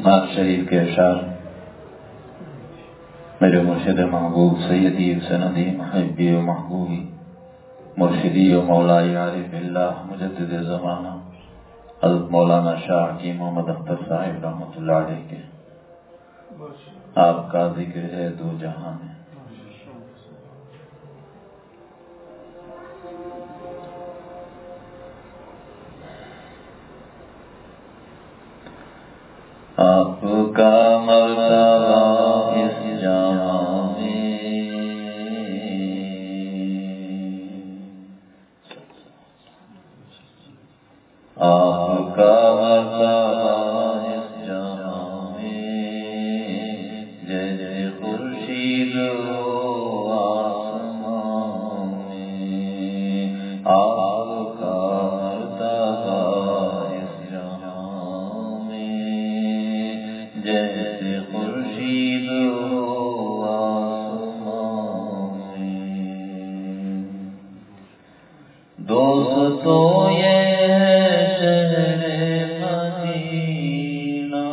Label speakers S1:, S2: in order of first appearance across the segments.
S1: نعت شریف کے اشعار میرے مرشد محبوب سیدی سندی محبی و محبوبی مرشدی و مولائی عارف اللہ مجدد زمانہ حضرت مولانا شاہ حکیم محمد اختر صاحب رحمۃ اللہ علیہ کے آپ کا ذکر ہے دو جہاں میں. آپ کا مرتبہ اس جہاں میں، آپ کا مرتبہ اس جہاں میں، جیسے خورشید ہو آسمان میں. آپ کا مرتبہ اس جہاں میں، جیسے خورشید ہو آسمان میں. دوستو یہ ہے شہر مدینہ،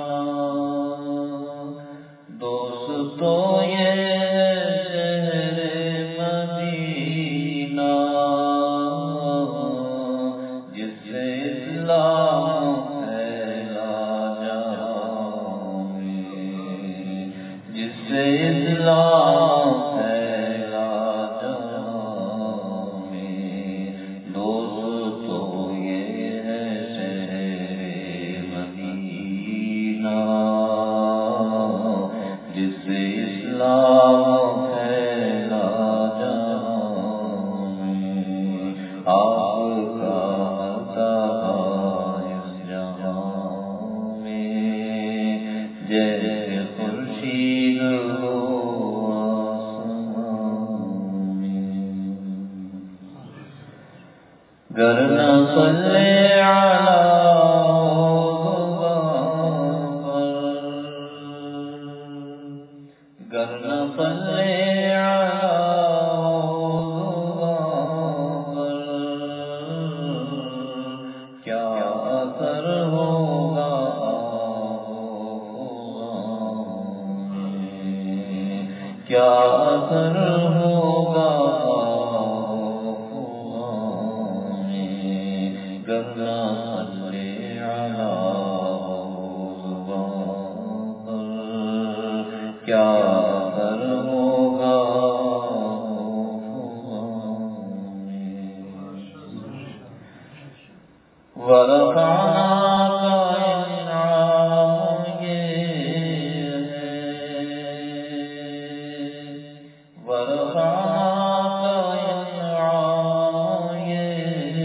S1: دوستو یہ ہے شہر مدینہ، جس سے اسلام پھیلا جہاں میں، جس سے اسلام پھیلا جہاں میں. دوستو یہ ہے شہر مدینہ، جس سے اسلام پھیلا جہاں میں. آپ کا مرتبہ اس جہاں میں، جیسے خورشید ہو آسمان میں. گر نہ صلی علی گر نہ صلی علی کیا اثر ہوگا کیا اثر ہوگا گرنا صلی علی کیا اثر ہوگا. ورفعنا کا انعام یہ ہے، ورفعنا کا انعام یہ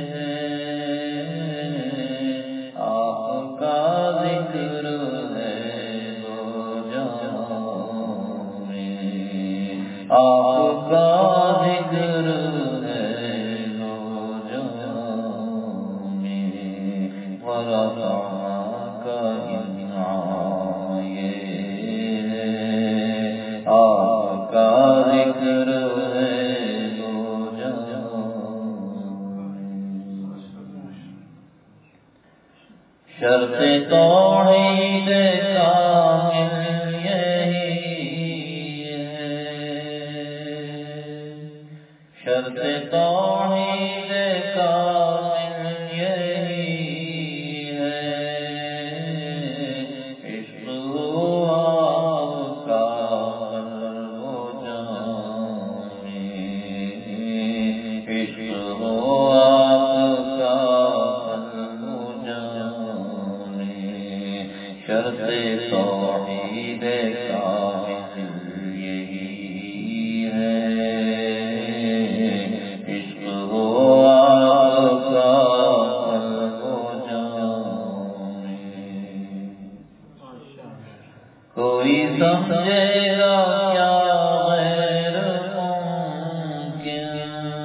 S1: ہے، آپ کا ذکر ہے دو جہاں میں، آپ کا ذکر ہے دو جہاں میں. ورفعنا کا انعام یہ ہے، آپ کا ذکر ہے دو جہاں میں. شرط توحید کامل یہی ہے، شرط توحید کامل یہی ہے. عشق ہو آپ کا قلب و جان میں، عشق ہو آپ کا قلب و جان میں. شرط توحید کامل یہی ہے، عشق ہو آپ کا قلب و جان میں. کوئی سمجھے گا کیا غیر ممکن،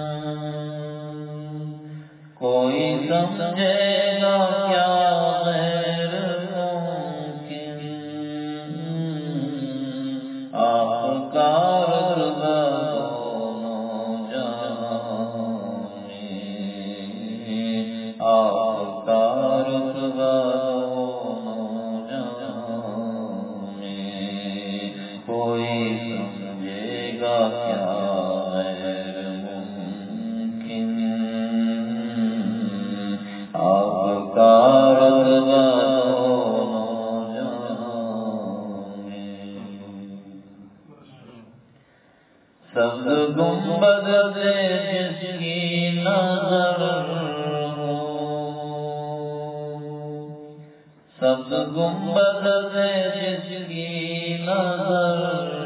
S1: کوئی سمجھے گا کیا غیر ممکن. آپ کا رتبہ دونوں جہاں میں، آپ کا رتبہ دونوں جہاں گنبد سے جس کی نظر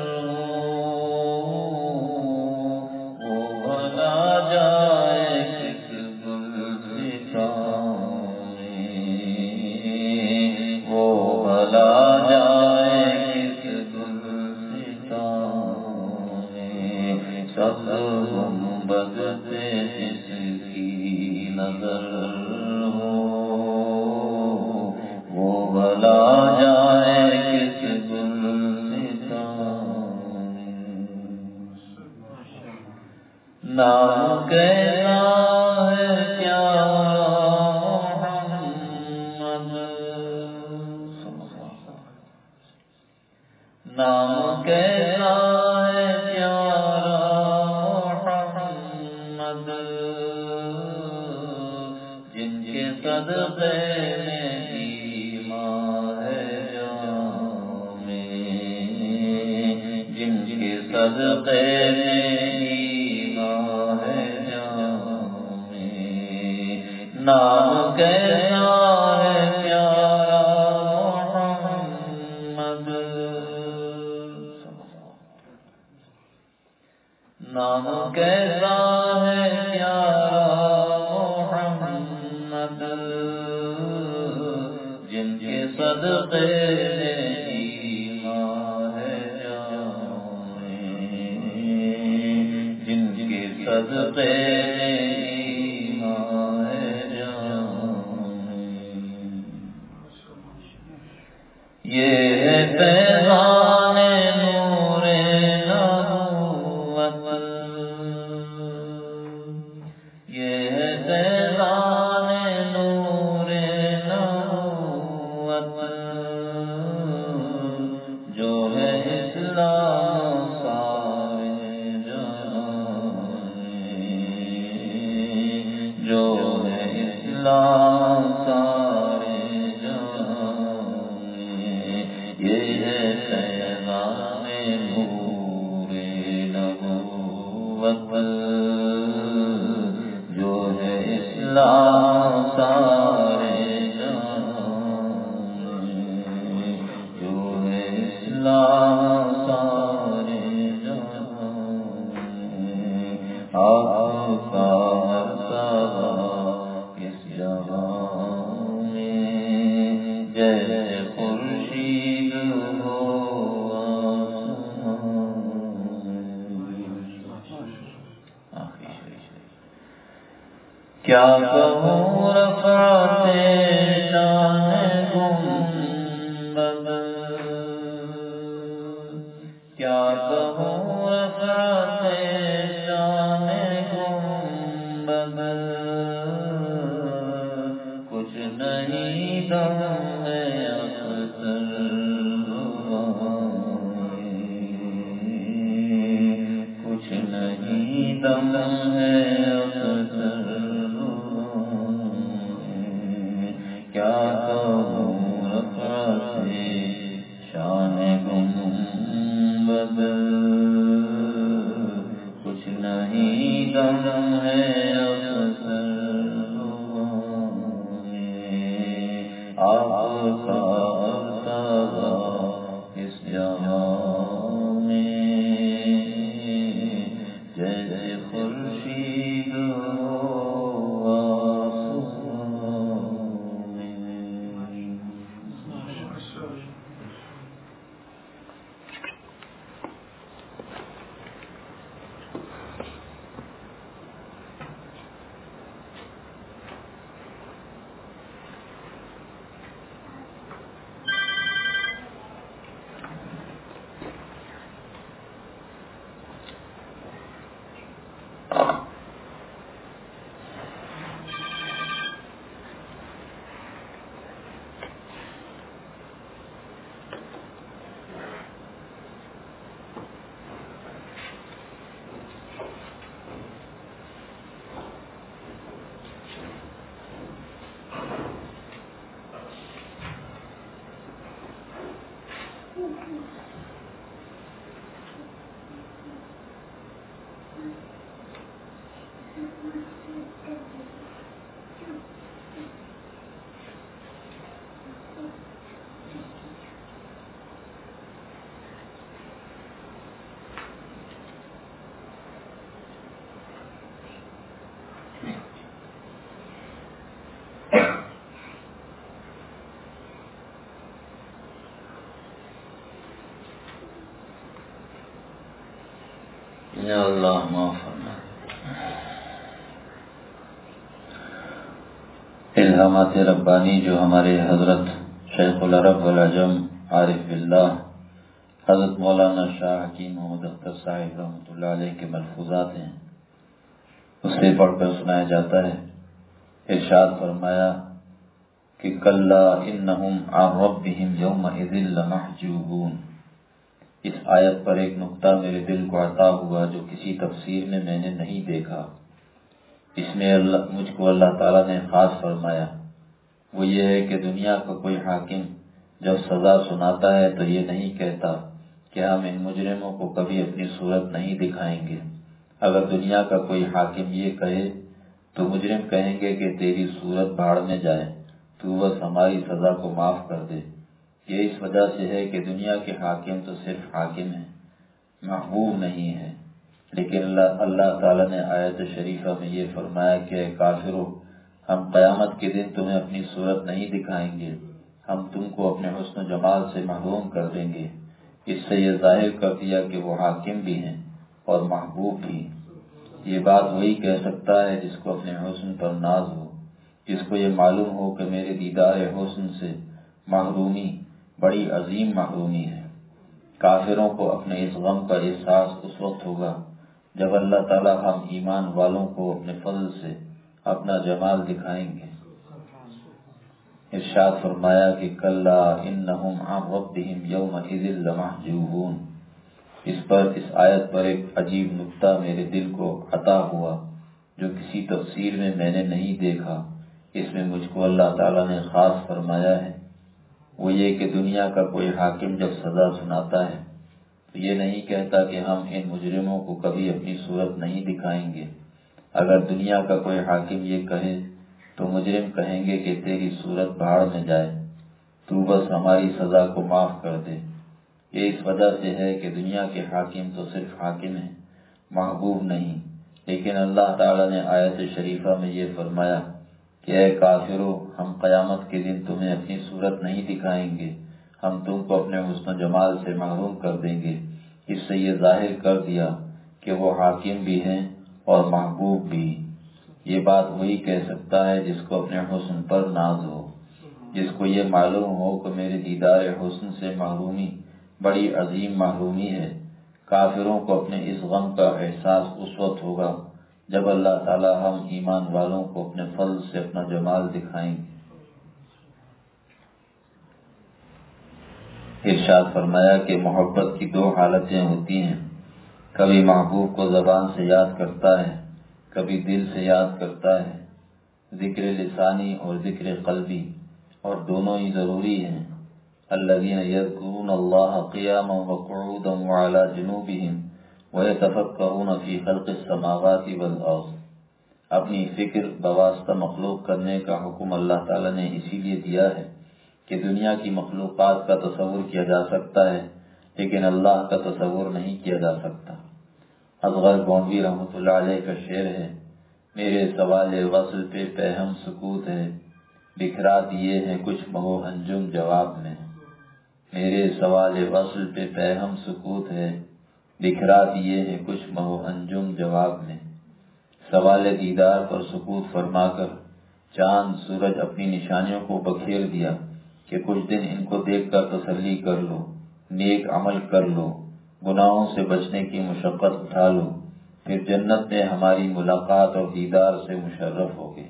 S1: وہ بھلا جائے کس گلستان میں، وہ بھلا جائے کس گلستان میں، سب گنبد سے جس کی نظر بھلا جائے کس گلستان میں۔ نام کیسا ہے پیارا محمد، نام کیسا ہے پیارا محمد، جن کے صدقے صدقے میں ایمان ہے جان میں، نام کیسا ہے پیارا محمد، نام کیسا ہے پیارا محمد، جن کے صدقے صدقے ایمان ہے جان میں۔ یہ ہے پیغام نور نبوت، یہ ہے پیغام نور نبوت، جو ہے اسلام سارے جہاں میں، یہ ہے پیغام نور نبوت، جو ہے اسلام سارے جہاں میں، جو ہے اسلام سارے جہاں میں، آپ کا کیا کہوں رفعت شان گنبد، کیا کہوں رفعت شان گنبد، کچھ نہیں دم ہے اختر کچھ نہیں دم ہے اختر، کیا کہوں رفعت شان گنبد، کچھ نہیں دم ہے اختر آپ کا ارتضا اس جہاں میں، جیسے خورشید یا اللہ معاف فرما۔ الہامات ربانی جو ہمارے حضرت شیخ العرب والعجم عارف باللہ حضرت مولانا شاہ حکیم محمد اختر صاحب رحمۃ اللہ علیہ کے ملفوظات ہیں، اسے پڑھ کر سنایا جاتا ہے۔ ارشاد فرمایا کہ کلا انہم عن ربہم یومئذ لمحجوبون۔ اس آیت پر ایک نقطہ میرے دل کو عطا ہوا جو کسی تفسیر میں نے نہیں دیکھا۔ اس میں مجھ کو اللہ تعالیٰ نے خاص فرمایا، وہ یہ ہے کہ دنیا کا کوئی حاکم جب سزا سناتا ہے تو یہ نہیں کہتا کہ ہم ان مجرموں کو کبھی اپنی صورت نہیں دکھائیں گے۔ اگر دنیا کا کوئی حاکم یہ کہے تو مجرم کہیں گے کہ تیری صورت بھاڑ میں جائے، تو بس ہماری سزا کو معاف کر دے۔ یہ اس وجہ سے ہے کہ دنیا کے حاکم تو صرف حاکم ہیں، محبوب نہیں ہے۔ لیکن اللہ تعالیٰ نے آیت شریفہ میں یہ فرمایا کہ اے کافرو، ہم قیامت کے دن تمہیں اپنی صورت نہیں دکھائیں گے، ہم تم کو اپنے حسن و جمال سے محروم کر دیں گے۔ اس سے یہ ظاہر کر دیا کہ وہ حاکم بھی ہیں اور محبوب بھی۔ یہ بات وہی کہہ سکتا ہے جس کو اپنے حسن پر ناز ہو، جس کو یہ معلوم ہو کہ میرے دیدار حسن سے محرومی بڑی عظیم محرومی ہے۔ کافروں کو اپنے اس غم کا احساس اس وقت ہوگا جب اللہ تعالیٰ ہم ایمان والوں کو اپنے فضل سے اپنا جمال دکھائیں گے۔ ارشاد فرمایا کہ کلا انہم عن ربہم یومئذ لمحجوبون۔ اس آیت پر ایک عجیب نکتہ میرے دل کو عطا ہوا جو کسی تفسیر میں نے نہیں دیکھا۔ اس میں مجھ کو اللہ تعالیٰ نے خاص فرمایا ہے، وہ یہ کہ دنیا کا کوئی حاکم جب سزا سناتا ہے تو یہ نہیں کہتا کہ ہم ان مجرموں کو کبھی اپنی صورت نہیں دکھائیں گے۔ اگر دنیا کا کوئی حاکم یہ کہے تو مجرم کہیں گے کہ تیری صورت بھاڑ میں جائے، تو بس ہماری سزا کو معاف کر دے۔ یہ اس وجہ سے ہے کہ دنیا کے حاکم تو صرف حاکم ہیں، محبوب نہیں۔ لیکن اللہ تعالیٰ نے آیت شریفہ میں یہ فرمایا کہ اے کافرو، ہم قیامت کے دن تمہیں اپنی صورت نہیں دکھائیں گے، ہم تم کو اپنے حسن و جمال سے محروم کر دیں گے۔ اس سے یہ ظاہر کر دیا کہ وہ حاکم بھی ہیں اور محبوب بھی۔ یہ بات وہی کہہ سکتا ہے جس کو اپنے حسن پر ناز ہو، جس کو یہ معلوم ہو کہ میرے دیدار حسن سے محرومی بڑی عظیم محرومی ہے۔ کافروں کو اپنے اس غم کا احساس اس وقت ہوگا جب اللہ تعالیٰ ہم ایمان والوں کو اپنے فضل سے اپنا جمال دکھائیں گے۔ ارشاد فرمایا کہ محبت کی دو حالتیں ہوتی ہیں، کبھی محبوب کو زبان سے یاد کرتا ہے، کبھی دل سے یاد کرتا ہے، ذکر لسانی اور ذکر قلبی، اور دونوں ہی ضروری ہیں۔ الذین یذکرون اللہ قیاما وقعودا وعلی جنوبہم ویتفکرون فی خلق السماوات والارض۔ اپنی فکر بواسطہ مخلوق کرنے کا حکم اللہ تعالیٰ نے اسی لیے دیا ہے کہ دنیا کی مخلوقات کا تصور کیا جا سکتا ہے لیکن اللہ کا تصور نہیں کیا جا سکتا۔ اصغر گونڈوی رحمۃ اللہ علیہ کا شعر ہے، میرے سوال وصل پہ پہم سکوت ہے، بکھرا دیے ہیں کچھ مہو انجم جواب میں۔ میرے سوال وصل پہ پہم سکوت ہے، بکھرا دیے ہیں کچھ مہو انجم جواب میں۔ سوال دیدار پر سکوت فرما کر چاند سورج اپنی نشانیوں کو بکھیر دیا کہ کچھ دن ان کو دیکھ کر تسلی کر لو، نیک عمل کر لو، گناہوں سے بچنے کی مشقت اٹھا لو، پھر جنت میں ہماری ملاقات اور دیدار سے مشرف ہوگے۔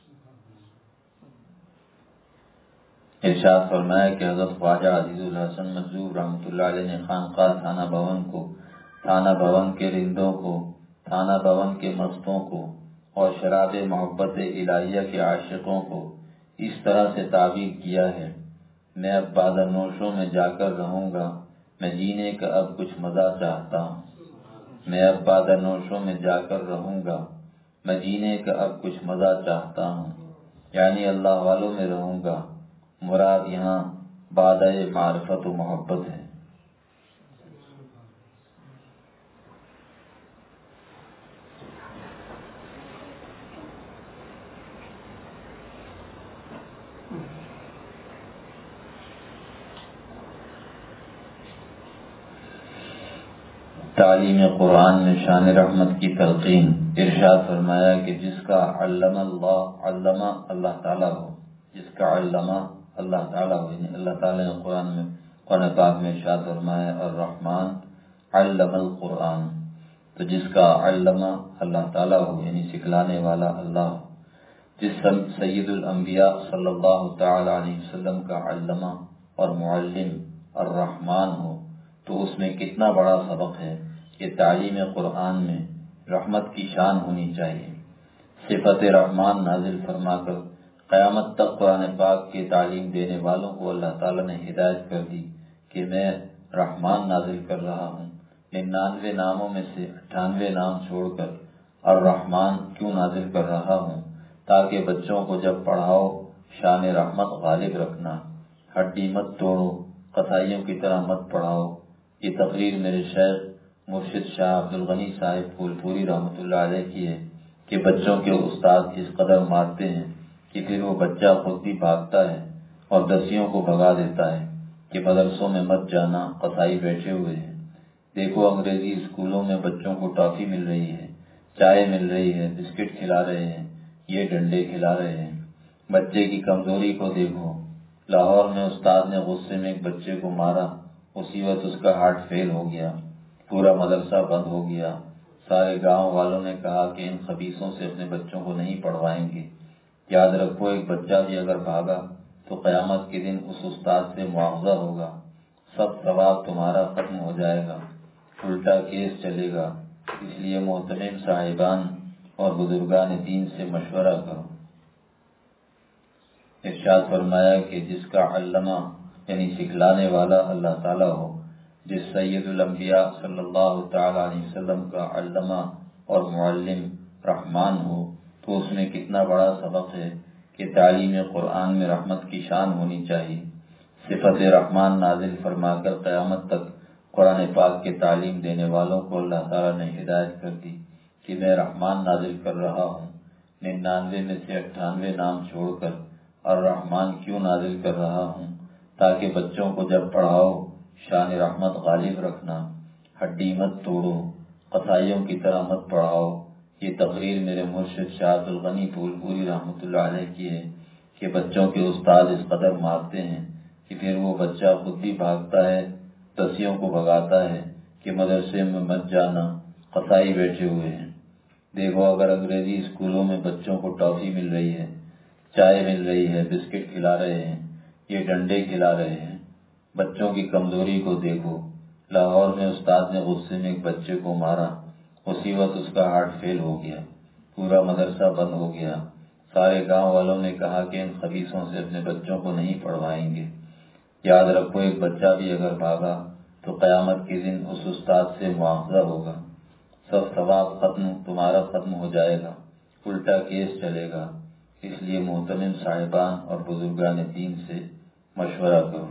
S1: ارشاد فرمایا کہ حضرت خواجہ عزیز الحسن منظور رحمۃ اللہ علیہ نے خانقاہ تھانہ بھون کو، تھانہ بھون کے رندوں کو، تھانہ بھون کے مستوں کو اور شراب محبت الہیہ کے عاشقوں کو اس طرح سے تعبیر کیا ہے، میں اب بادہ نوشوں میں جا کر رہوں گا، میں جینے کا اب کچھ مزہ چاہتا ہوں۔ میں اب بادہ نوشوں میں جا کر رہوں گا، میں جینے کا اب کچھ مزہ چاہتا ہوں، یعنی اللہ والوں میں رہوں گا۔ مراد یہاں بادہ معرفت و محبت ہے۔ تعلیم قرآن میں شان رحمت کی تلقین۔ ارشاد فرمایا کہ جس کا علامہ اللہ تعالیٰ ہو، جس کا علامہ اللہ تعالیٰ ہو، یعنی اللہ تعالیٰ نے قرآن پاک میں ارشاد فرمایا الرحمن علم القرآن، تو جس کا علامہ اللہ تعالیٰ ہو یعنی سکھلانے والا اللہ ہو، جس سید الانبیاء صلی اللہ تعالی علیہ وسلم کا علامہ اور معلم الرحمن ہو، تو اس میں کتنا بڑا سبق ہے کہ تعلیم قرآن میں رحمت کی شان ہونی چاہیے۔ صفت رحمان نازل فرما کر قیامت تک قرآن پاک کی تعلیم دینے والوں کو اللہ تعالیٰ نے ہدایت کر دی کہ میں رحمان نازل کر رہا ہوں۔ 99 ناموں میں سے 98 نام چھوڑ کر الرحمن کیوں نازل کر رہا ہوں؟ تاکہ بچوں کو جب پڑھاؤ شان رحمت غالب رکھنا، ہڈی مت توڑو، قصائیوں کی طرح مت پڑھاؤ۔ یہ تقریر میرے شیخ مرشد شاہ عبدالغنی صاحب پھول پوری رحمۃ اللہ علیہ کی ہے کہ بچوں کے استاد اس قدر مارتے ہیں کہ پھر وہ بچہ خود بھی بھاگتا ہے اور دسیوں کو بھگا دیتا ہے کہ مدرسوں میں مت جانا، قصائی بیٹھے ہوئے ہیں۔ دیکھو انگریزی اسکولوں میں بچوں کو ٹافی مل رہی ہے، چائے مل رہی ہے، بسکٹ کھلا رہے ہیں، یہ ڈنڈے کھلا رہے ہیں۔ بچے کی کمزوری کو دیکھو، لاہور میں استاد نے غصے میں ایک بچے کو مارا، اسی وقت اس کا ہارٹ فیل ہو گیا، پورا مدرسہ بند ہو گیا۔ سارے گاؤں والوں نے کہا کہ ان خبیثوں سے اپنے بچوں کو نہیں پڑھوائیں گے۔ یاد رکھو ایک بچہ بھی اگر بھاگا تو قیامت کے دن اس استاد سے معاوضہ ہوگا، سب ثواب تمہارا ختم ہو جائے گا، الٹا کیس چلے گا۔ اس لیے محترم صاحبان اور بزرگان دین سے مشورہ کرو۔ ارشاد فرمایا کہ جس کا علامہ یعنی سکھلانے والا اللہ تعالیٰ ہو، جس سید الانبیاء صلی اللہ تعالی علیہ وسلم کا علامہ اور معلم رحمان ہو، تو اس میں کتنا بڑا سبق ہے کہ تعلیم قرآن میں رحمت کی شان ہونی چاہیے۔ صفت رحمان نازل فرما کر قیامت تک قرآن پاک کے تعلیم دینے والوں کو اللہ تعالیٰ نے ہدایت کر دی کہ میں رحمان نازل کر رہا ہوں۔ 99 میں سے 98 نام چھوڑ کر الرحمن کیوں نازل کر رہا ہوں؟ تاکہ بچوں کو جب پڑھاؤ شان رحمت غالب رکھنا، ہڈی مت توڑو، قصائیوں کی طرح مت پڑھاؤ۔ یہ تقریر میرے مرشد شاہ عبدالغنی پھول پوری رحمۃ اللہ علیہ کی ہے کہ بچوں کے استاد اس قدر مارتے ہیں کہ پھر وہ بچہ خود بھی بھاگتا ہے، دسیوں کو بھگاتا ہے کہ مدرسے میں مت جانا، قصائی بیٹھے ہوئے ہیں۔ دیکھو اگر انگریزی اسکولوں میں بچوں کو ٹافی مل رہی ہے، چائے مل رہی ہے، بسکٹ کھلا رہے ہیں، یہ ڈنڈے کھلا رہے ہیں، بچوں کی کمزوری کو دیکھو۔ لاہور میں استاد نے غصے میں ایک بچے کو مارا، اسی وقت اس کا ہارٹ فیل ہو گیا، پورا مدرسہ بند ہو گیا۔ سارے گاؤں والوں نے کہا کہ ان خبیثوں سے اپنے بچوں کو نہیں پڑھوائیں گے۔ یاد رکھو ایک بچہ بھی اگر بھاگا تو قیامت کے دن اس استاد سے معاوضہ ہوگا، سب ثواب تمہارا ختم ہو جائے گا، الٹا کیس چلے گا۔ اس لیے محترم صاحبان اور بزرگان دین سے مشورہ کرو۔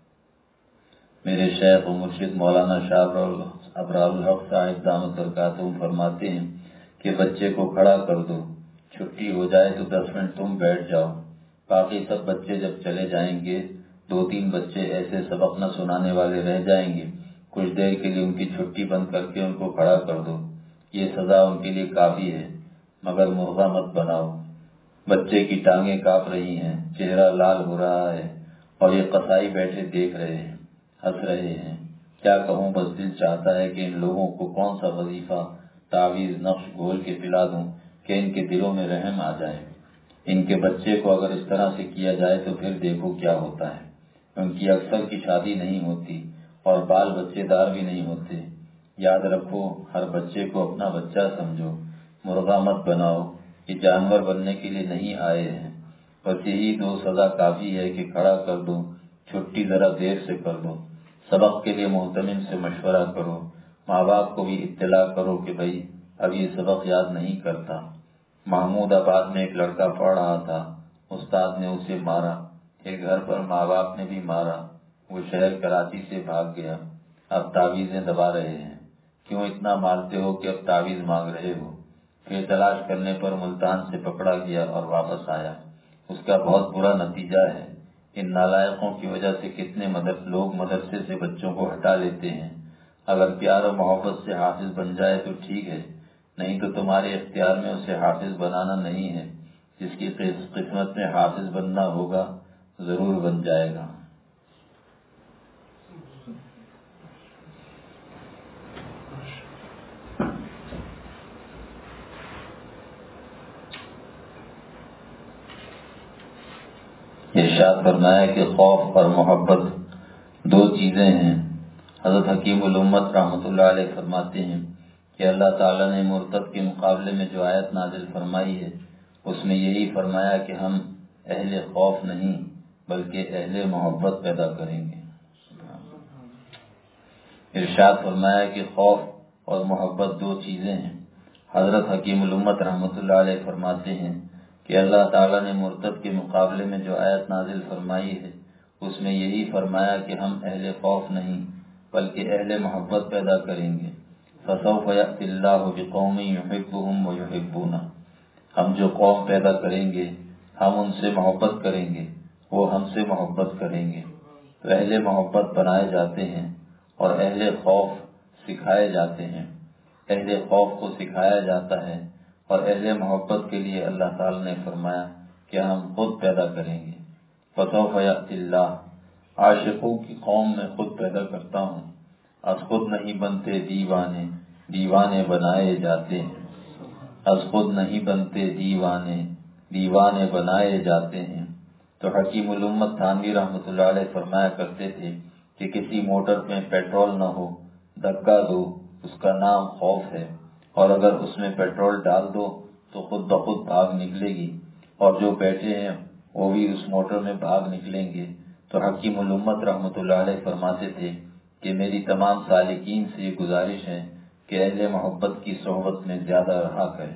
S1: میرے شیخ و مرشد مولانا شاہ ابرار الحق صاحب دامت برکاتہم فرماتے ہیں کہ بچے کو کھڑا کر دو، چھٹی ہو جائے تو 10 منٹ تم بیٹھ جاؤ، باقی سب بچے جب چلے جائیں گے 2-3 بچے ایسے سبق نہ سنانے والے رہ جائیں گے، کچھ دیر کے لیے ان کی چھٹی بند کر کے ان کو کھڑا کر دو، یہ سزا ان کے لیے کافی ہے، مگر مرغا مت بناؤ۔ بچے کی ٹانگیں کانپ رہی ہیں، چہرہ لال ہو رہا ہے اور یہ قصائی بیٹھے دیکھ رہے ہیں، ہنس رہے ہیں۔ کیا کہوں، بس دل چاہتا ہے کہ ان لوگوں کو کون سا وظیفہ تعویذ نقش گھول کے پلا دوں کہ ان کے دلوں میں رحم آ جائے۔ ان کے بچے کو اگر اس طرح سے کیا جائے تو پھر دیکھو کیا ہوتا ہے۔ ان کی اکثر کی شادی نہیں ہوتی اور بال بچے دار بھی نہیں ہوتے۔ یاد رکھو ہر بچے کو اپنا بچہ سمجھو، مرغا مت بناؤ، یہ جانور بننے کے لیے نہیں آئے ہیں۔ بس یہی 2 سزا کافی ہے کہ کھڑا کر دو، چھٹی ذرا دیر سے کر دو۔ سبق کے لیے محتمم سے مشورہ کرو، ماں باپ کو بھی اطلاع کرو کہ بھائی اب یہ سبق یاد نہیں کرتا۔ محمود آباد میں ایک لڑکا پڑھ رہا تھا، استاد نے اسے مارا، پھر گھر پر ماں باپ نے بھی مارا، وہ شہر کراچی سے بھاگ گیا، اب تعویذیں دبا رہے ہیں۔ کیوں اتنا مارتے ہو کہ اب تعویذ مانگ رہے ہو؟ پھر تلاش کرنے پر ملتان سے پکڑا گیا اور واپس آیا۔ اس کا بہت برا نتیجہ ہے۔ ان نالائقوں کی وجہ سے کتنے لوگ مدرسے سے بچوں کو ہٹا لیتے ہیں۔ اگر پیار و محبت سے حافظ بن جائے تو ٹھیک ہے، نہیں تو تمہارے اختیار میں اسے حافظ بنانا نہیں ہے۔ جس کی قسمت میں حافظ بننا ہوگا ضرور بن جائے گا۔ ارشاد فرمایا کہ خوف اور محبت دو چیزیں ہیں۔ حضرت حکیم الامت رحمۃ اللہ علیہ فرماتے ہیں کہ اللہ تعالیٰ نے مرتد کے مقابلے میں جو آیت نازل فرمائی ہے اس میں یہی فرمایا کہ ہم اہل خوف نہیں بلکہ اہل محبت پیدا کریں گے۔ ارشاد فرمایا کہ خوف اور محبت دو چیزیں ہیں۔ حضرت حکیم الامت رحمۃ اللہ علیہ فرماتے ہیں کہ اللہ تعالیٰ نے مرتد کے مقابلے میں جو آیت نازل فرمائی ہے اس میں یہی فرمایا کہ ہم اہل خوف نہیں بلکہ اہل محبت پیدا کریں گے۔ فَسَوْفَ يَأْتِ اللَّهُ بِقَوْمٍ يُحِبُّهُمْ وَيُحِبُّونَهُ، ہم جو قوم پیدا کریں گے ہم ان سے محبت کریں گے، وہ ہم سے محبت کریں گے۔ تو اہل محبت بنائے جاتے ہیں اور اہل خوف سکھائے جاتے ہیں۔ اہل خوف کو سکھایا جاتا ہے اور اہل محبت کے لیے اللہ تعالی نے فرمایا کہ ہم خود پیدا کریں گے۔ فَسَوْفَ يَأْتِ اللَّهُ، عاشقوں کی قوم میں خود پیدا کرتا ہوں، از خود نہیں بنتے دیوانے، دیوانے بنائے جاتے ہیں۔ از خود نہیں بنتے دیوانے، دیوانے بنائے جاتے ہیں۔ تو حکیم الامت تھانوی رحمۃ اللہ علیہ فرمایا کرتے تھے کہ کسی موٹر میں پیٹرول نہ ہو، دھکا دو، اس کا نام خوف ہے، اور اگر اس میں پیٹرول ڈال دو تو خود بخود بھاگ نکلے گی، اور جو بیٹھے ہیں وہ بھی اس موٹر میں بھاگ نکلیں گے۔ تو حکیم الامت رحمۃ اللہ علیہ فرماتے تھے کہ میری تمام سالکین سے یہ گزارش ہے کہ اہل محبت کی صحبت میں زیادہ رہا کریں۔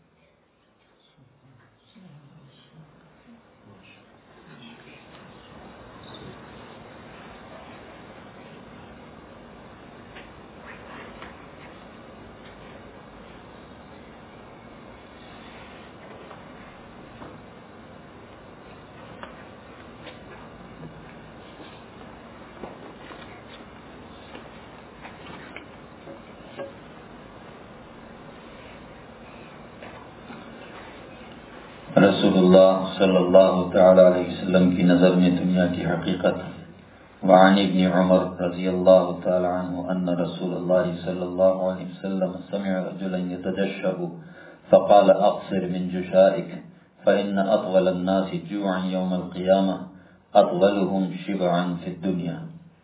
S1: رسول اللہ صلی اللہ تعالی علیہ وسلم کی نظر میں دنیا کی حقیقت۔ وعن ابن عمر رضی اللہ تعالی عنہ ان رسول اللہ صلی اللہ علیہ وسلم سمع رجلا يتجشب فقال اقصر من جشائك فإن أطول الناس جوعا يوم القيامة أطولهم شبعا في الدنيا۔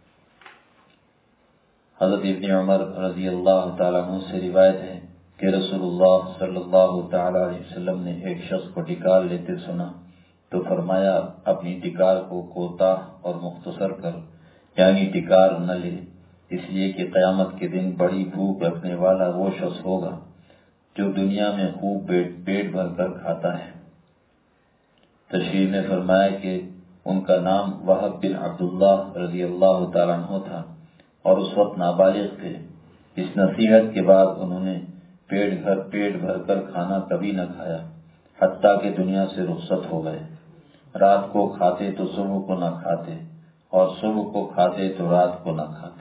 S1: حضرت ابن عمر رضی اللہ تعالیٰ عنہ سے روایت ہے کہ رسول اللہ صلی اللہ تعالی علیہ وسلم نے ایک شخص کو ٹکار لیتے سنا تو فرمایا اپنی ٹکار کو کوتاہ اور مختصر کر، یعنی ٹکار نہ لے، اس لیے کہ قیامت کے دن بڑی بھوک رکھنے والا وہ شخص ہوگا جو دنیا میں خوب پیٹ بھر کر کھاتا ہے۔ تشریح میں فرمایا کہ ان کا نام وہب بن عبداللہ رضی اللہ تعالیٰ عنہ تھا اور اس وقت نابالغ تھے۔ اس نصیحت کے بعد انہوں نے پیٹ بھر کر کھانا کبھی نہ کھایا حتیٰ کہ دنیا سے رخصت ہو گئے۔ رات کو کھاتے تو صبح کو نہ کھاتے اور صبح کو کھاتے تو رات کو نہ کھاتے۔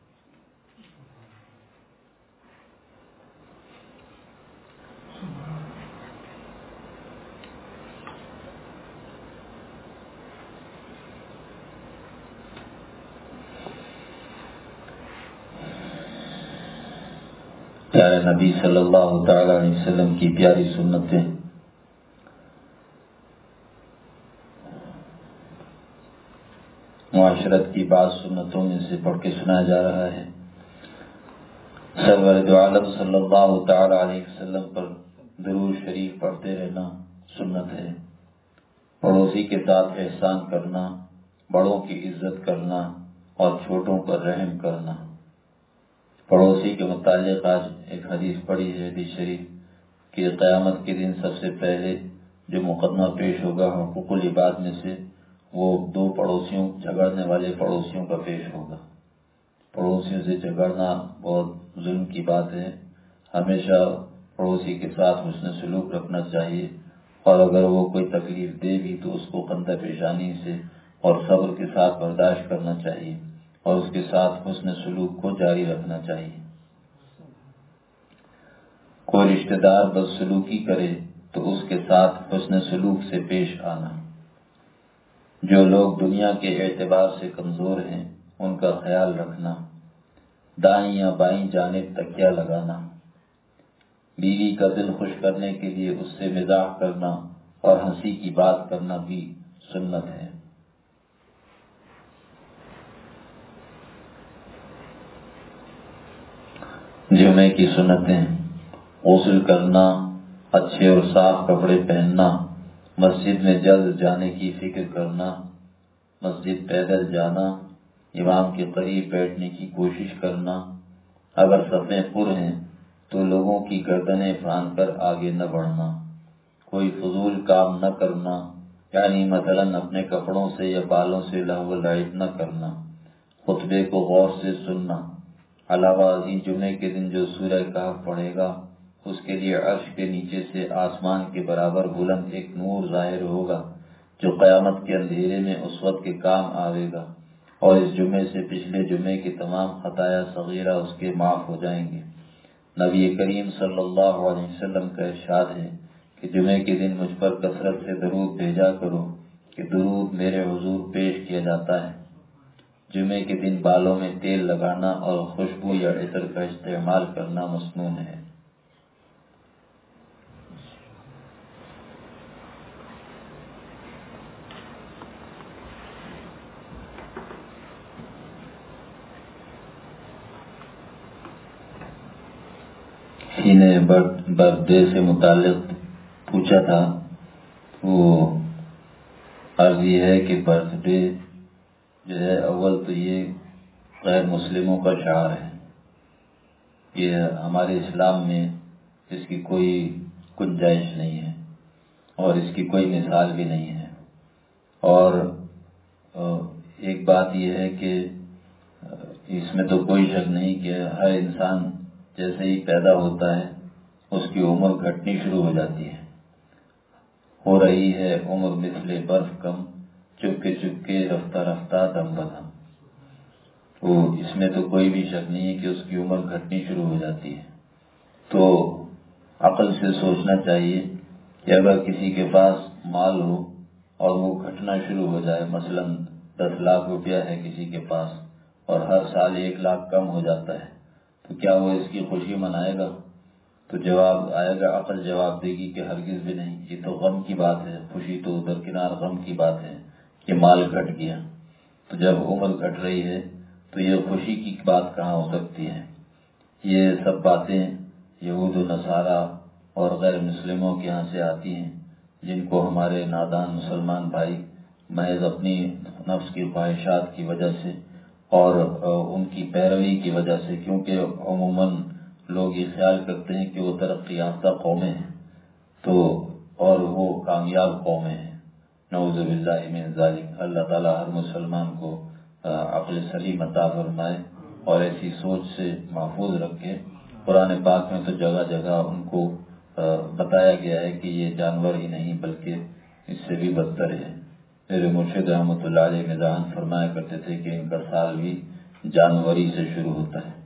S1: پیارے نبی صلی اللہ تعالی علیہ وسلم کی پیاری سنتیں، معاشرت کی بعض سنتوں میں سے پڑھ کے سنایا جا رہا ہے۔ سرور دو عالم صلی اللہ تعالی علیہ وسلم پر درود شریف پڑھتے رہنا سنت ہے۔ پڑوسی کے ساتھ احسان کرنا، بڑوں کی عزت کرنا اور چھوٹوں پر رحم کرنا۔ پڑوسی کے متعلق آج ایک حدیث پڑھی ہے، حدیث شریف، کہ قیامت کے دن سب سے پہلے جو مقدمہ پیش ہوگا حقوق العباد میں سے وہ دو پڑوسیوں، جھگڑنے والے پڑوسیوں کا پیش ہوگا۔ پڑوسیوں سے جھگڑنا بہت ظلم کی بات ہے۔ ہمیشہ پڑوسی کے ساتھ حسن سلوک رکھنا چاہیے، اور اگر وہ کوئی تکلیف دے بھی تو اس کو خندہ پیشانی سے اور صبر کے ساتھ برداشت کرنا چاہیے، اور اس کے ساتھ حسن سلوک کو جاری رکھنا چاہیے۔ کوئی رشتہ دار بدسلوکی کرے تو اس کے ساتھ حسن سلوک سے پیش آنا۔ جو لوگ دنیا کے اعتبار سے کمزور ہیں ان کا خیال رکھنا، دائیں یا بائیں جانب تکیہ لگانا، بیوی کا دل خوش کرنے کے لیے اس سے مزاح کرنا اور ہنسی کی بات کرنا بھی سنت ہے۔ جمعے کی سنتیں: غسل کرنا، اچھے اور صاف کپڑے پہننا، مسجد میں جلد جانے کی فکر کرنا، مسجد پیدل جانا، امام کے قریب بیٹھنے کی کوشش کرنا، اگر صفیں پر ہیں تو لوگوں کی گردنیں پھاند کر آگے نہ بڑھنا، کوئی فضول کام نہ کرنا، یعنی مثلاً اپنے کپڑوں سے یا بالوں سے لہو و لعب نہ کرنا، خطبے کو غور سے سننا۔ علاوہ ازیں جمعے کے دن جو سورہ کہف پڑھے گا اس کے لیے عرش کے نیچے سے آسمان کے برابر بلند ایک نور ظاہر ہوگا جو قیامت کے اندھیرے میں اس وقت کے کام آئے گا، اور اس جمعے سے پچھلے جمعے کی تمام خطایا صغیرہ اس کے معاف ہو جائیں گے۔ نبی کریم صلی اللہ علیہ وسلم کا ارشاد ہے کہ جمعے کے دن مجھ پر کثرت سے درود بھیجا کرو کہ درود میرے حضور پیش کیا جاتا ہے۔ جمعے کے دن بالوں میں تیل لگانا اور خوشبو یا عطر کا استعمال کرنا مسنون ہے۔ کسی نے برتھ ڈے سے متعلق پوچھا تھا، وہ عرض یہ ہے کہ برتھ ڈے جو ہے اول تو یہ غیر مسلموں کا شعار ہے، یہ ہمارے اسلام میں اس کی کوئی گنجائش نہیں ہے اور اس کی کوئی مثال بھی نہیں ہے۔ اور ایک بات یہ ہے کہ اس میں تو کوئی شک نہیں کہ ہر انسان جیسے ہی پیدا ہوتا ہے اس کی عمر گھٹنی شروع ہو جاتی ہے، ہو رہی ہے عمر مثل برف کم، چپکے چپکے رفتہ رفتہ دم بدم۔ تو اس میں تو کوئی بھی شک نہیں ہے کہ اس کی عمر گھٹنی شروع ہو جاتی ہے۔ تو عقل سے سوچنا چاہیے کہ اگر کسی کے پاس مال ہو اور وہ گھٹنا شروع ہو جائے، مثلا 10 لاکھ روپیہ ہے کسی کے پاس اور ہر سال 1 لاکھ کم ہو جاتا ہے، تو کیا وہ اس کی خوشی منائے گا؟ تو جواب آئے گا، عقل جواب دے گی کہ ہرگز بھی نہیں، یہ تو غم کی بات ہے، خوشی تو درکنار غم کی بات ہے کہ مال گھٹ گیا۔ تو جب عمر گھٹ رہی ہے تو یہ خوشی کی بات کہاں ہو سکتی ہے؟ یہ سب باتیں یہود و نصارہ اور غیر مسلموں کے یہاں سے آتی ہیں، جن کو ہمارے نادان مسلمان بھائی محض اپنی نفس کی خواہشات کی وجہ سے اور ان کی پیروی کی وجہ سے، کیونکہ عموماً لوگ یہ خیال کرتے ہیں کہ وہ ترقی یافتہ قومیں ہیں تو اور وہ کامیاب قومیں ہیں، نعوذ باللہ من ذالک۔ اللہ تعالیٰ ہر مسلمان کو عقل سلیم عطا فرمائے اور ایسی سوچ سے محفوظ رکھے۔ قرآن پاک میں تو جگہ جگہ ان کو بتایا گیا ہے کہ یہ جانور ہی نہیں بلکہ اس سے بھی بدتر ہے۔ میرے مرشد رحمۃ اللہ علیہ مزاحن فرمایا کرتے تھے کہ ان کا سال بھی جانوری سے شروع ہوتا ہے۔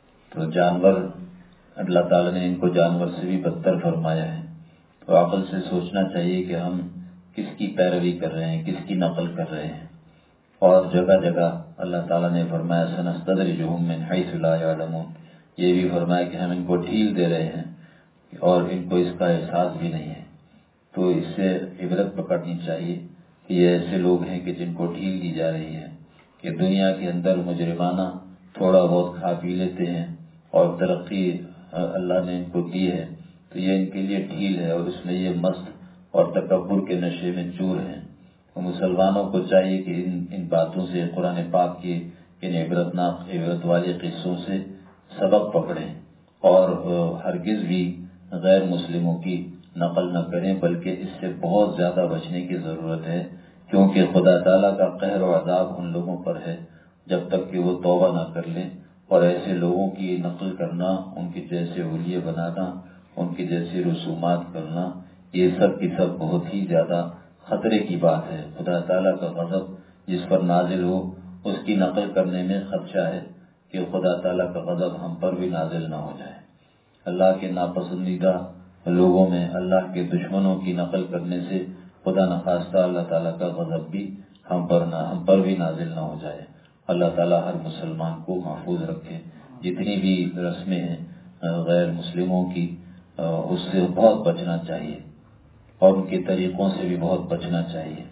S1: تو جانور، اللہ تعالیٰ نے ان کو جانور سے بھی بدتر فرمایا ہے۔ تو عقل سے سوچنا چاہیے کہ ہم کس کی پیروی کر رہے ہیں، کس کی نقل کر رہے ہیں۔ اور جگہ جگہ اللہ تعالیٰ نے فرمایا سنستدرجہم من حیث لا یعلمون، یہ بھی فرمایا کہ ہم ان کو ڈھیل دے رہے ہیں اور ان کو اس کا احساس بھی نہیں ہے۔ تو اس سے عبرت پکڑنی چاہیے کہ یہ ایسے لوگ ہیں کہ جن کو ڈھیل دی جا رہی ہے، کہ دنیا کے اندر مجرمانہ تھوڑا بہت کھا پی لیتے ہیں اور ترقی اللہ نے ان کو دی ہے تو یہ ان کے لیے ڈھیل ہے، اور اس میں یہ مست اور تکبر کے نشے میں چور ہیں۔ تو مسلمانوں کو چاہیے کہ ان باتوں سے، قرآن پاک کے ان عبرت والے قصوں سے سبق پکڑیں اور ہرگز بھی غیر مسلموں کی نقل نہ کریں، بلکہ اس سے بہت زیادہ بچنے کی ضرورت ہے، کیونکہ خدا تعالیٰ کا قہر و عذاب ان لوگوں پر ہے جب تک کہ وہ توبہ نہ کر لیں۔ اور ایسے لوگوں کی نقل کرنا، ان کے جیسے اولیے بنانا، ان کی جیسی رسومات کرنا، یہ سب کی سب بہت ہی زیادہ خطرے کی بات ہے۔ خدا تعالیٰ کا غضب جس پر نازل ہو اس کی نقل کرنے میں خدشہ ہے کہ خدا تعالیٰ کا غضب ہم پر بھی نازل نہ ہو جائے۔ اللہ کے ناپسندیدہ لوگوں میں اللہ کے دشمنوں کی نقل کرنے سے خدا نخواستہ اللہ تعالیٰ کا غضب بھی ہم پر بھی نازل نہ ہو جائے۔ اللہ تعالیٰ ہر مسلمان کو محفوظ رکھے۔ جتنی بھی رسمیں ہیں غیر مسلموں کی، اس سے بہت بچنا چاہیے اور ان کے طریقوں سے بھی بہت بچنا چاہیے۔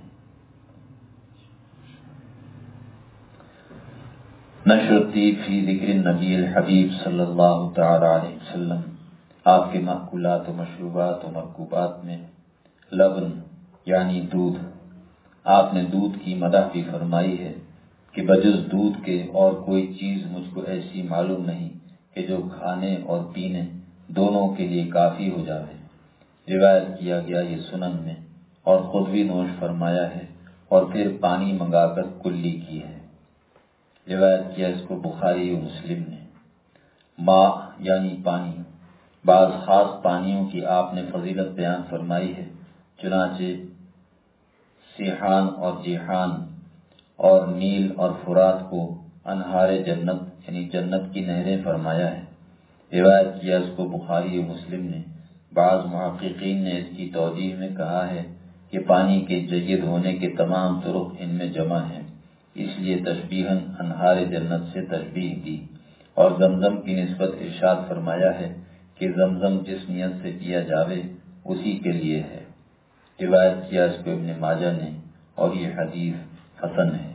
S1: نشر الطیب فی ذکر النبی الحبیب صلی اللہ تعالی علیہ وسلم۔ آپ کے مأکولات و مشروبات و مرکوبات میں لبن یعنی دودھ، آپ نے دودھ کی مدح بھی فرمائی ہے کہ بجز دودھ کے اور کوئی چیز مجھ کو ایسی معلوم نہیں کہ جو کھانے اور پینے دونوں کے لیے کافی ہو جاوے۔ روایت کیا گیا یہ سنن میں، اور خود بھی نوش فرمایا ہے اور پھر پانی منگا کر کلی کی ہے۔ روایت کیا اس کو بخاری و مسلم نے۔ ماء یعنی پانی، بعض خاص پانیوں کی آپ نے فضیلت بیان فرمائی ہے، چنانچہ سیحان اور جیحان اور نیل اور فرات کو انہار جنت یعنی جنت کی نہریں فرمایا ہے۔ روایت کیا اس کو بخاری و مسلم نے۔ بعض محققین نے اس کی توجیہ میں کہا ہے کہ پانی کے جید ہونے کے تمام طرق ان میں جمع ہیں، اس لیے تشبیہاً انہار جنت سے تشبیہ دی، اور زمزم کی نسبت ارشاد فرمایا ہے کہ زمزم جس نیت سے پیا جاوے اسی کے لیے ہے۔ روایت کیا اس کو ابن ماجہ نے، اور یہ حدیث حسن ہے۔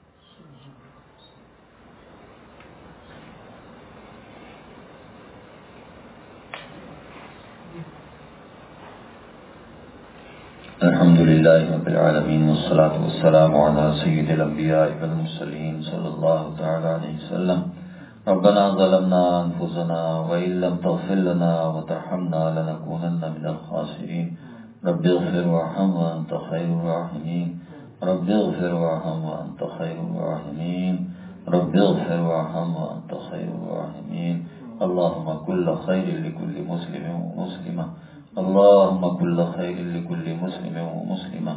S1: الحمد للہ رب العالمین والصلاة والسلام علی سید الانبیاء والمرسلین صلی اللہ تعالی علیہ وسلم۔ ربنا ظلمنا انفسنا وان لم تغفر لنا وترحمنا لنكونن من الخاسرین۔ رب اغفر وارحم وانت خیر الراحمین۔ رب اغفر وارحم وانت خیر الراحمین۔ رب اغفر وارحم وانت خیر الراحمین۔ اللهم كل خیر لكل مسلم ومسلمہ، اللهم كل خير لكل مسلم ومسلمة،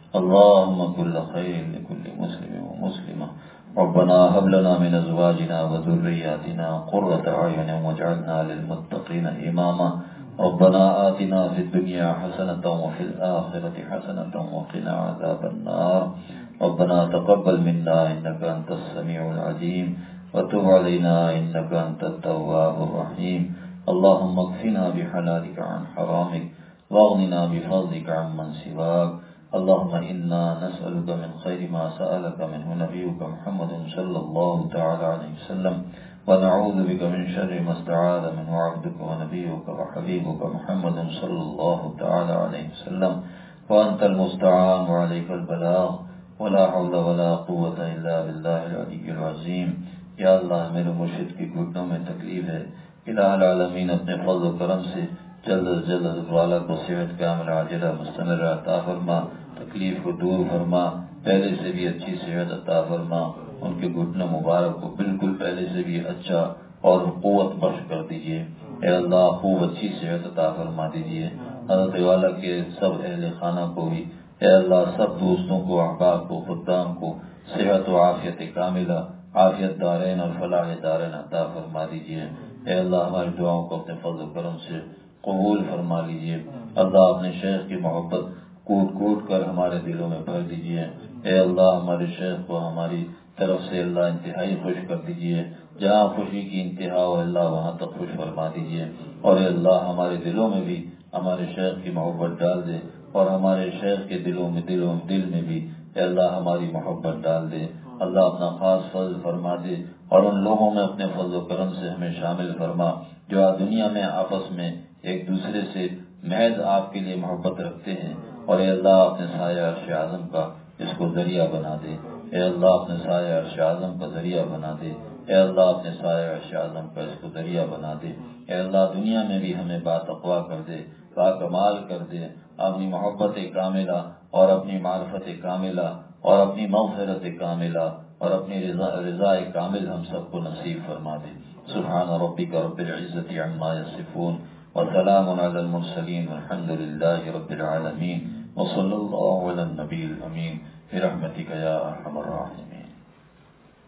S1: اللهم كل خير لكل مسلم ومسلمة۔ ربنا هب لنا من ازواجنا وذرياتنا قرة اعين واجعلنا للمتقين اماما۔ ربنا آتنا في الدنيا حسنة وفي الآخرة حسنة وقنا عذاب النار۔ ربنا تقبل منا انك انت السميع العليم وتب علينا انك انت التواب الرحيم۔ اللهم اكفنا بحلالك عن حرامك واغننا بفضلك عمن سواك۔ اللهم إنا نسألك من خير ما سألك منه نبيك محمد صلى الله تعالى عليه وسلم، ونعوذ بك من شر ما استعاذ منه عبدك ونبيك وحبيبك محمد صلى الله تعالى عليه وسلم، وأنت المستعان وعليك البلاغ، ولا حول ولا قوة إلا بالله العلي العظيم۔ یا اللہ میرے مرشد کی گھٹنوں میں تکلیف ہے، الہ العالمین اپنے فضل و کرم سے جلد از جلد حضرت والا کو صحت کاملہ عاجلہ مستمرہ عطا فرما، تکلیف کو دور فرما، پہلے سے بھی اچھی صحت عطا فرما، ان کے گھٹنے مبارک کو بالکل پہلے سے بھی اچھا اور قوت بخش کر دیجیے۔ اے اللہ خوب اچھی صحت عطا فرما دیجیے۔ حضرت والا کے سب اہل خانہ کو بھی، اے اللہ سب دوستوں کو، احباب کو، خدام کو صحت و عافیت کاملہ، عافیت دارین اور فلاح دارین عطا فرما دیجیے۔ اے اللہ ہماری دعاؤں کو اپنے فضل و کرم سے قبول فرما لیجیے۔ اللہ اپنے شیخ کی محبت کوٹ کوٹ کر ہمارے دلوں میں بھر دیجیے۔ اے اللہ ہمارے شیخ کو ہماری طرف سے اللہ انتہائی خوش کر دیجیے، جہاں خوشی کی انتہا ہو اللہ وہاں تک خوش فرما دیجیے۔ اور اے اللہ ہمارے دلوں میں بھی ہمارے شیخ کی محبت ڈال دے، اور ہمارے شیخ کے دل میں بھی اے اللہ ہماری محبت ڈال دے۔ اللہ اپنا خاص فضل فرما دے، اور ان لوگوں میں اپنے فضل و کرم سے ہمیں شامل فرما جو دنیا میں آپس میں ایک دوسرے سے محض آپ کے لیے محبت رکھتے ہیں۔ اور اے اللہ اپنے سایہ عرش اعظم کا اس کو ذریعہ بنا دے۔ اے اللہ اپنے سایہ عرش اعظم کا ذریعہ بنا دے۔ اے اللہ اپنے سایہ عرش اعظم کا اس کو ذریعہ بنا دے۔ اے اللہ دنیا میں بھی ہمیں باتقوا کر دے، باکمال کر دے، اپنی محبت کاملہ اور اپنی معرفت کاملہ اور اپنی مغفرت کاملہ اور اپنی رضا کامل ہم سب کو نصیب فرما دے۔ سبحان ربک رب العزت عما یصفون وسلام علی المرسلین والحمد للہ رب العالمین وصلی اللہ علی النبی الامین برحمتک یا ارحم الراحمین۔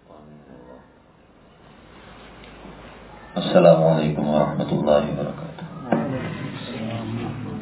S1: السلام علیکم ورحمۃ اللہ وبرکاتہ.